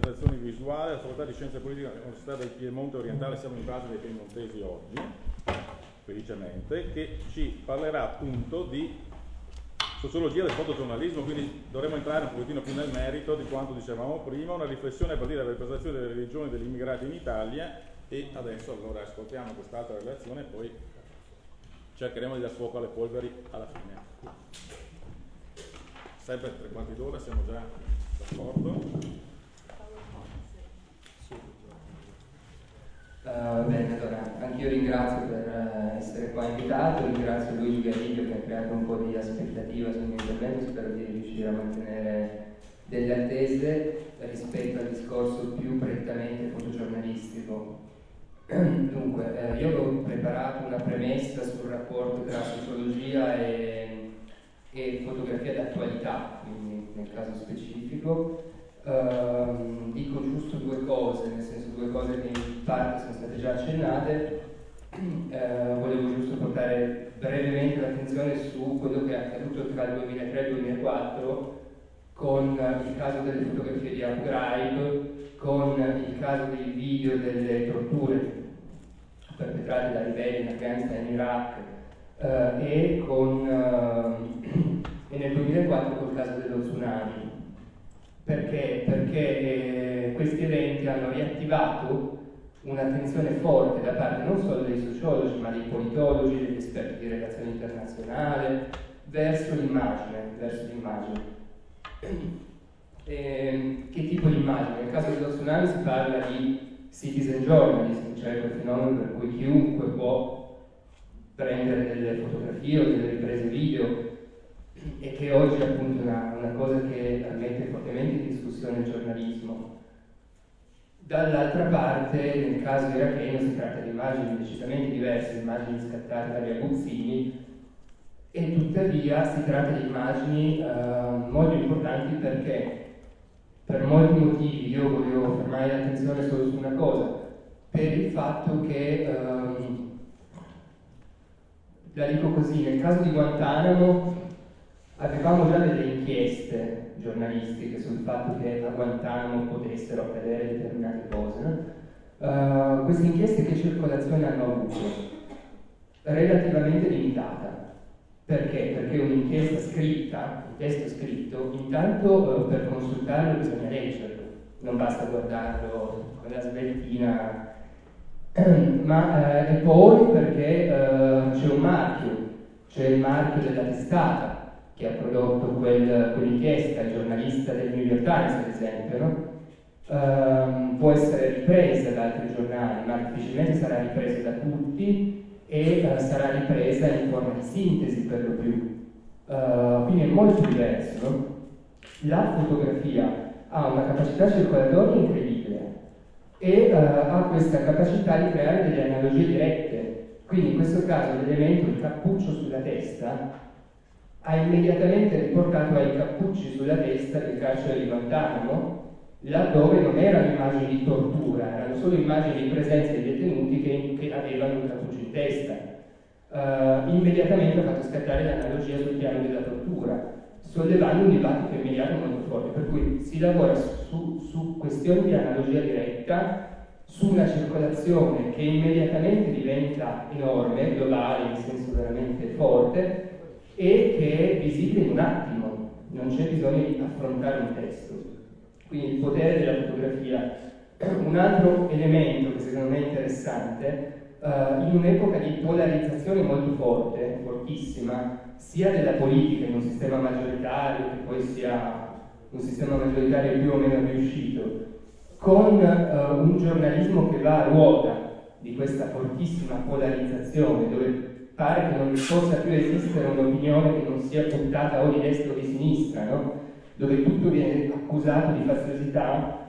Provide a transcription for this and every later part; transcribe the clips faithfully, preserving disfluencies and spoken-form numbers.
rappresentazioni visuali alla Facoltà di Scienze Politiche dell'Università del Piemonte Orientale. Siamo in base dei piemontesi oggi, felicemente, che ci parlerà appunto di sociologia del fotogiornalismo, quindi dovremo entrare un pochettino più nel merito di quanto dicevamo prima, una riflessione a partire dalla rappresentazione delle religioni degli immigrati in Italia. E adesso allora ascoltiamo quest'altra relazione e poi cercheremo di dar fuoco alle polveri alla fine. Sempre tre quarti d'ora, siamo già d'accordo? Uh, bene, allora, anch'io ringrazio per uh, essere qua invitato, ringrazio Luigi Gariglio che ha creato un po' di aspettativa sul mio intervento, spero di riuscire a mantenere delle attese rispetto al discorso più prettamente fotogiornalistico. Dunque, eh, io ho preparato una premessa sul rapporto tra sociologia e, e fotografia d'attualità, quindi nel caso specifico. Uh, dico giusto due cose, nel senso due cose che in parte sono state già accennate. Uh, volevo giusto portare brevemente l'attenzione su quello che è accaduto tra il duemilatré e il duemilaquattro con il caso delle fotografie di Abu Ghraib, con il caso dei video delle torture perpetrate da ribelli in Afghanistan e in Iraq, uh, e, con, uh, e nel duemilaquattro col caso dello tsunami. Perché? Perché eh, questi eventi hanno riattivato un'attenzione forte da parte non solo dei sociologi, ma dei politologi, degli esperti di relazione internazionale, verso l'immagine, verso l'immagine. E, che tipo di immagine? Nel caso dello tsunami si parla di citizen journalism, cioè quel fenomeno per cui chiunque può prendere delle fotografie o delle riprese video, e che oggi è appunto una, una cosa che mette fortemente in discussione il giornalismo. Dall'altra parte, nel caso iracheno, si tratta di immagini decisamente diverse, immagini scattate dagli aguzzini, e tuttavia si tratta di immagini uh, molto importanti perché, per molti motivi, io volevo fermare l'attenzione solo su una cosa, per il fatto che, um, la dico così, nel caso di Guantanamo avevamo già delle inchieste giornalistiche sul fatto che a Guantanamo potessero accadere determinate cose. No? Uh, queste inchieste che circolazione hanno avuto? Relativamente limitata. Perché? Perché un'inchiesta scritta, un testo scritto, intanto uh, per consultarlo bisogna leggerlo, non basta guardarlo con la sveltina, ma uh, e poi perché uh, c'è un marchio, c'è il marchio della testata che ha prodotto quel, quell'inchiesta, il giornalista del New York Times ad esempio, no? Uh, può essere ripresa da altri giornali, ma difficilmente sarà ripresa da tutti e uh, sarà ripresa in forma di sintesi per lo più. Uh, quindi è molto diverso. No? La fotografia ha una capacità circolatoria incredibile e uh, ha questa capacità di creare delle analogie dirette. Quindi in questo caso l'elemento, il cappuccio sulla testa, ha immediatamente riportato ai cappucci sulla testa del carcere di Guantanamo, laddove non erano immagini di tortura, erano solo immagini di presenza di detenuti che, che avevano un cappuccio in testa. Uh, immediatamente ha fatto scattare l'analogia sul piano della tortura, sollevando un dibattito immediato molto forte, per cui si lavora su, su questioni di analogia diretta, su una circolazione che immediatamente diventa enorme, globale, in senso veramente forte, e che è visibile in un attimo, non c'è bisogno di affrontare un testo. Quindi il potere della fotografia. Un altro elemento che secondo me è interessante, uh, in un'epoca di polarizzazione molto forte, fortissima, sia della politica in un sistema maggioritario, che poi sia un sistema maggioritario più o meno riuscito, con uh, un giornalismo che va a ruota di questa fortissima polarizzazione, dove pare che non possa più esistere un'opinione che non sia puntata o di destra o di sinistra, no? Dove tutto viene accusato di faziosità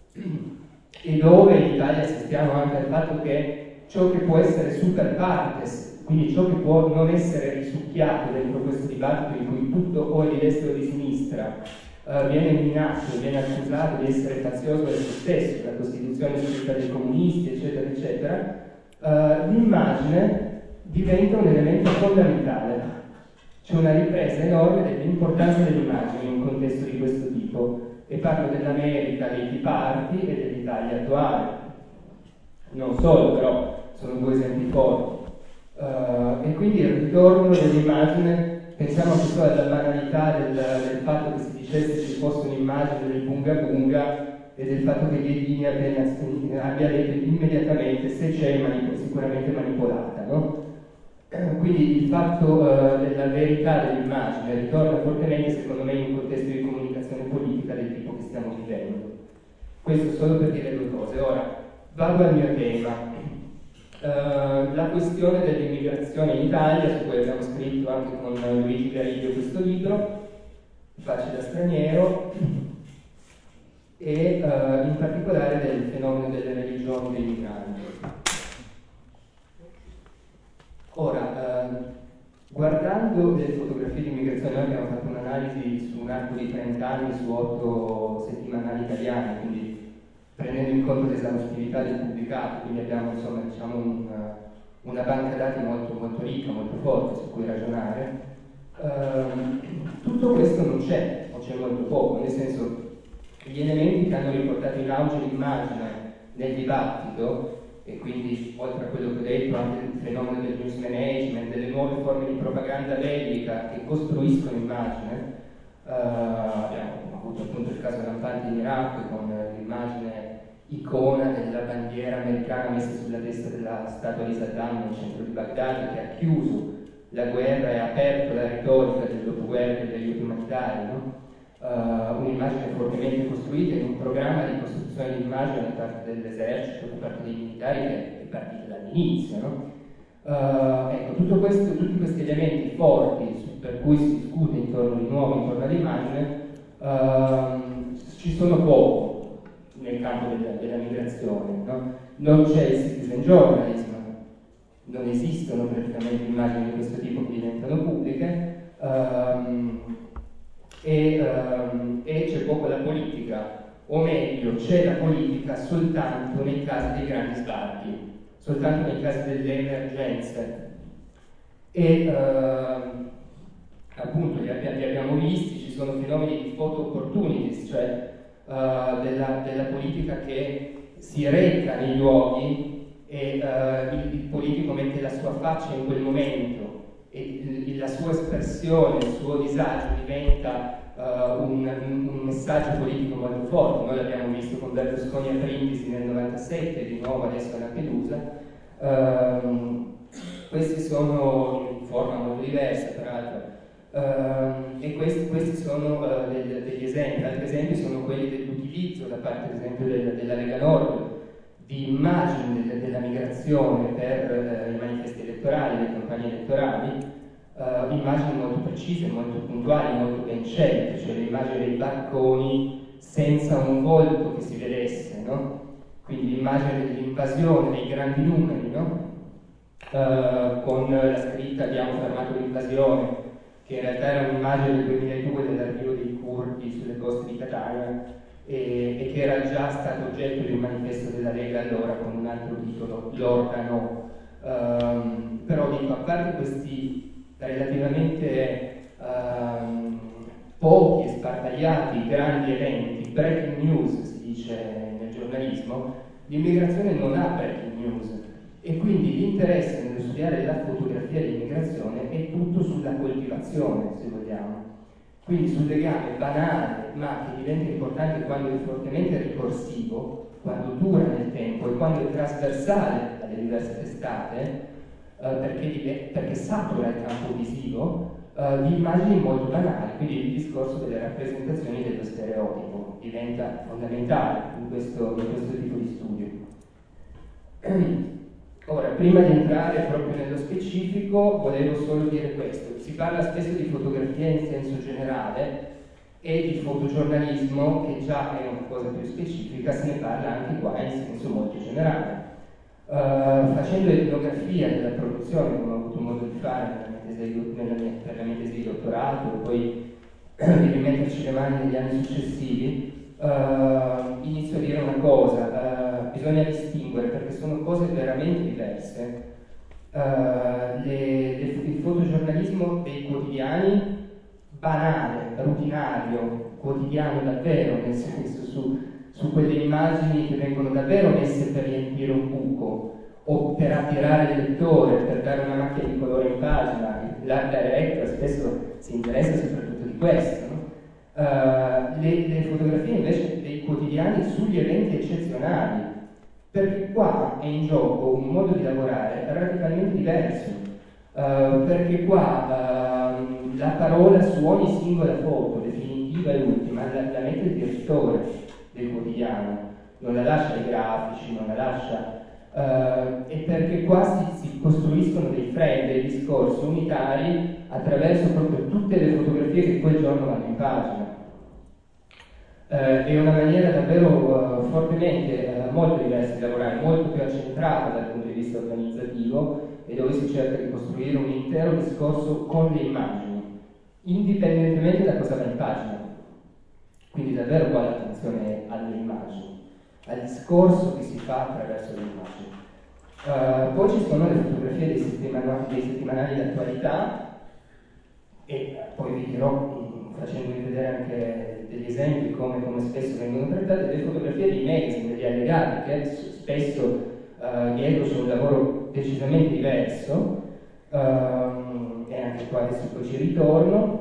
e dove in Italia assistiamo anche al fatto che ciò che può essere super partes, quindi ciò che può non essere risucchiato dentro questo dibattito in cui tutto o è di destra o di sinistra, uh, viene minato, viene accusato di essere fazioso da se stesso, la Costituzione scritta dai comunisti, eccetera, eccetera, uh, l'immagine diventa un elemento fondamentale. C'è una ripresa enorme dell'importanza dell'immagine in un contesto di questo tipo. e parlo dell'America dei Tea Party e dell'Italia attuale. Non solo, però, sono due esempi forti. Uh, e quindi il ritorno dell'immagine, pensiamo anche solo alla banalità del, del fatto che si dicesse ci fosse un'immagine del bunga bunga e del fatto che Ghedini abbia, abbia detto immediatamente se c'è manip- sicuramente manipolata, no? Quindi il fatto uh, della verità dell'immagine ritorna fortemente, secondo me, in un contesto di comunicazione politica del tipo che stiamo vivendo. Questo solo per dire due cose. Ora, vado al mio tema. Uh, la questione dell'immigrazione in Italia, su cui abbiamo scritto anche con Luigi Gariglio questo libro, Facile da straniero, e uh, in particolare del fenomeno delle religioni dei migranti. Ora, uh, guardando le fotografie di immigrazione, noi abbiamo fatto un'analisi su un arco di trenta anni su otto settimanali italiani, quindi prendendo in conto l'esaustività del pubblicato, quindi abbiamo insomma diciamo una, una banca dati molto, molto ricca, molto forte su cui ragionare. Uh, tutto questo non c'è, o c'è molto poco, nel senso gli elementi che hanno riportato in auge l'immagine nel dibattito, e quindi oltre a quello che ho detto anche il fenomeno del news management, delle nuove forme di propaganda bellica che costruiscono immagine, uh, abbiamo avuto appunto il caso lampante in Iraq con l'immagine icona della bandiera americana messa sulla testa della statua di Saddam nel centro di Baghdad, che ha chiuso la guerra e ha aperto la retorica del dopoguerra e degli aiuti umanitari, no? Uh, un'immagine fortemente costruita in un programma di costruzione di immagine da parte dell'esercito, da parte dei militari che è partita dall'inizio, no? Uh, ecco, tutto questo, tutti questi elementi forti su, per cui si discute intorno di nuovo intorno all'immagine uh, ci sono poco nel campo della, della migrazione, no? Non c'è il citizen journalism, non esistono praticamente immagini di questo tipo che diventano pubbliche. Um, E, um, e c'è poco la politica, o meglio c'è la politica soltanto nei casi dei grandi sbarchi, soltanto nei casi delle emergenze. E uh, appunto li, abbi- li abbiamo visti, ci sono fenomeni di photo opportunities, cioè uh, della, della politica che si reca nei luoghi e uh, il, il politico mette la sua faccia in quel momento e la sua espressione, il suo disagio diventa uh, un, un messaggio politico molto forte. Noi l'abbiamo visto con Berlusconi a Brindisi nel novantasette, di nuovo adesso a Lampedusa. Uh, questi sono in forma molto diversa, peraltro, uh, e questi, questi sono uh, degli, degli esempi. Altri esempi sono quelli dell'utilizzo da parte, ad esempio, della, della Lega Nord di immagini de- della migrazione per eh, i manifesti elettorali, le campagne elettorali, eh, immagini molto precise, molto puntuali, molto ben scelte, cioè le immagini dei barconi senza un volto che si vedesse, no? Quindi l'immagine dell'invasione dei grandi numeri, no? Eh, con la scritta abbiamo fermato l'invasione, che in realtà era un'immagine del duemiladue dell'arrivo dei curdi sulle coste di Catania, E, e che era già stato oggetto di un manifesto della Lega allora con un altro titolo, l'organo. Um, però dico, a parte questi relativamente um, pochi e sparpagliati grandi eventi, breaking news si dice nel giornalismo, l'immigrazione non ha breaking news e quindi l'interesse nello studiare la fotografia dell'immigrazione è tutto sulla coltivazione, se vogliamo. Quindi sul legame banale, ma che diventa importante quando è fortemente ricorsivo, quando dura nel tempo e quando è trasversale alle diverse testate, eh, perché, perché satura il campo visivo, eh, di immagini molto banali. Quindi il discorso delle rappresentazioni dello stereotipo diventa fondamentale in questo, in questo tipo di studio. Ora, prima di entrare proprio nello specifico, volevo solo dire questo. Si parla spesso di fotografia in senso generale e di fotogiornalismo, che già è una cosa più specifica, se ne parla anche qua in senso molto generale. Uh, facendo etnografia della produzione, come ho avuto modo di fare nella mia tesi, nella mia, per la mia tesi di dottorato e poi di rimetterci le mani negli anni successivi, Uh, inizio a dire una cosa, uh, bisogna distinguere perché sono cose veramente diverse. Uh, le, le, il fotogiornalismo dei quotidiani, banale, rutinario, quotidiano davvero, nel senso su, su quelle immagini che vengono davvero messe per riempire un buco o per attirare il lettore, per dare una macchia di colore in pagina. L'art director spesso si interessa soprattutto di questo, no? Uh, le, le fotografie invece dei quotidiani sugli eventi eccezionali, perché qua è in gioco un modo di lavorare radicalmente diverso, uh, perché qua uh, la parola su ogni singola foto, definitiva e ultima, la, la mette il direttore del quotidiano, non la lascia ai grafici, non la lascia... Uh, e perché qua si, si costruiscono dei frame, dei discorsi unitari attraverso proprio tutte le fotografie che quel giorno vanno in pagina. Uh, è una maniera davvero uh, fortemente uh, molto diversa di lavorare, molto più accentrata dal punto di vista organizzativo, e dove si cerca di costruire un intero discorso con le immagini, indipendentemente da cosa va in pagina. Quindi davvero qua l'attenzione è alle immagini, al discorso che si fa attraverso le immagini. Uh, poi ci sono le fotografie dei settimanali, dei settimanali d'attualità, e poi vi dirò, facendovi vedere anche degli esempi come, come spesso vengono trattate, le fotografie dei magazine, degli allegati, che spesso uh, dietro c'è un lavoro decisamente diverso, uh, e anche qua adesso poi ci ritorno.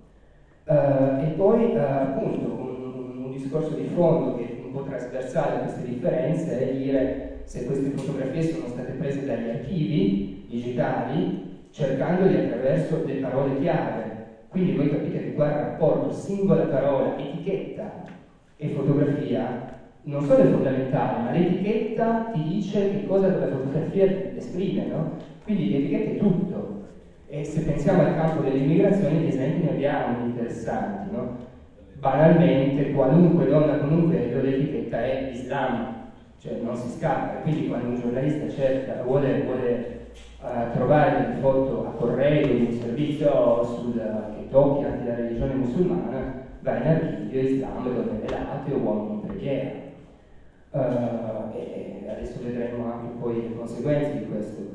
Uh, e poi uh, appunto un, un discorso di fondo che è un po' trasversale a queste differenze è dire se queste fotografie sono state prese dagli archivi digitali cercandoli attraverso le parole chiave. Quindi voi capite che qua il rapporto singola parola, etichetta e fotografia non solo è fondamentale, ma l'etichetta ti dice che cosa la fotografia esprime, no? Quindi l'etichetta è tutto. E se pensiamo al campo dell'immigrazione, gli esempi ne abbiamo interessanti, no? Banalmente, qualunque donna con un velo, l'etichetta è Islam, cioè non si scappa. Quindi quando un giornalista cerca, vuole, vuole uh, trovare delle foto a corredo di un servizio sul, che tocchi anche la religione musulmana, va in archivio Islam, donne velate o uomini in preghiera. Uh, e adesso vedremo anche poi le conseguenze di questo.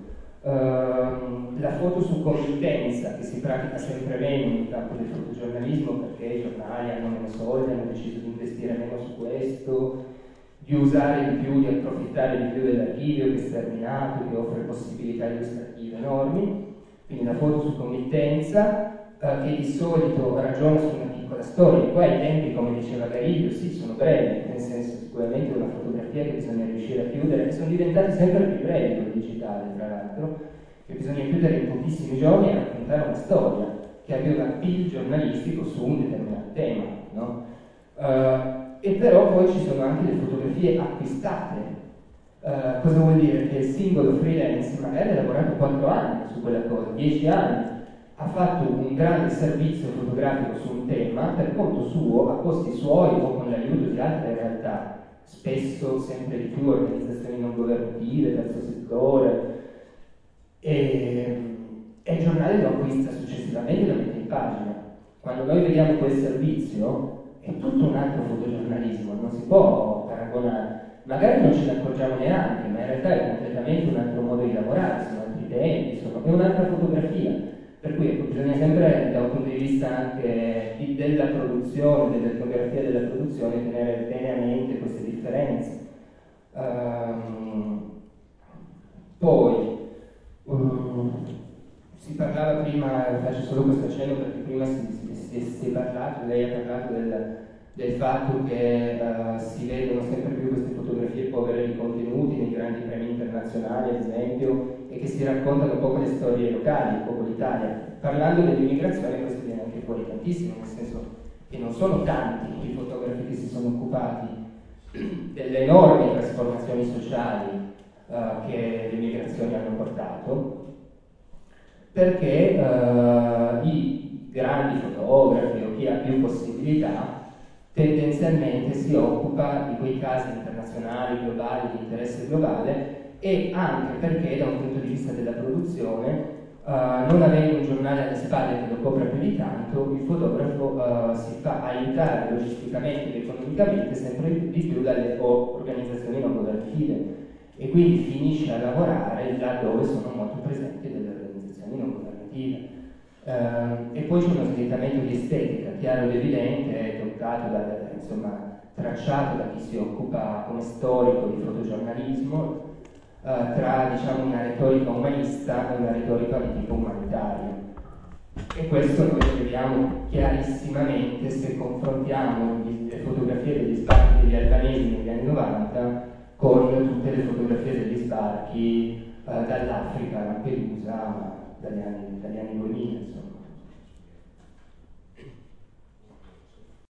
Uh, la foto su committenza, che si pratica sempre meno nel campo del fotogiornalismo perché i giornali hanno meno soldi, hanno deciso di investire meno su questo, di usare di più, di approfittare di più dell'archivio che è sterminato, che offre possibilità illustrative enormi. Quindi la foto su committenza, uh, che di solito ragiona su una piccola storia. Qua i tempi, come diceva Gariglio, sì, sono brevi, nel senso sicuramente una fotografia che bisogna riuscire a chiudere, sono diventati sempre più brevi con il digitale, tra l'altro, che bisogna chiudere in pochissimi giorni e raccontare una storia che abbia un appeal giornalistico su un determinato tema, no? Uh, e però poi ci sono anche le fotografie acquistate. Uh, cosa vuol dire? Che il singolo freelance magari ha lavorato quattro anni su quella cosa, dieci anni, ha fatto un grande servizio fotografico su un tema per conto suo, a costi suoi o con l'aiuto di altre realtà, spesso sempre di più organizzazioni non governative, terzo settore, e, e il giornale lo acquista successivamente e lo mette in pagina. Quando noi vediamo quel servizio è tutto un altro fotogiornalismo, non si può paragonare, magari non ce ne accorgiamo neanche, ma in realtà è completamente un altro modo di lavorare, sono altri tempi, sono, è un'altra fotografia. Per cui ecco, bisogna sempre, da un punto di vista anche di, della produzione, dell'etnografia della produzione, tenere bene a mente queste differenze. Um, poi, um, si parlava prima, faccio solo questo accenno perché prima si, si, si, si è parlato, lei ha parlato del, del fatto che uh, si vedono sempre più queste fotografie povere di contenuti nei grandi premi internazionali, ad esempio, e che si raccontano poco le storie locali, poco l'Italia. Parlando dell'immigrazione questo viene anche fuori tantissimo, nel senso che non sono tanti i fotografi che si sono occupati delle enormi trasformazioni sociali uh, che le migrazioni hanno portato, perché uh, i grandi fotografi o chi ha più possibilità tendenzialmente si occupa di quei casi internazionali, globali, di interesse globale, e anche perché da un punto di vista della produzione, uh, non avendo un giornale alle spalle che lo copra più di tanto, il fotografo uh, si fa aiutare logisticamente ed economicamente sempre di più dalle organizzazioni non governative e quindi finisce a lavorare là dove sono molto presenti delle organizzazioni non governative. Uh, e poi c'è uno slittamento di estetica, chiaro ed evidente, Tom dato, da, da, insomma, tracciato da chi si occupa come storico di fotogiornalismo, eh, tra diciamo, una retorica umanista e una retorica di tipo umanitario. E questo noi lo vediamo chiarissimamente se confrontiamo le fotografie degli sbarchi degli albanesi negli anni novanta con tutte le fotografie degli sbarchi eh, dall'Africa a Lampedusa dagli anni, dagli anni duemila. Insomma.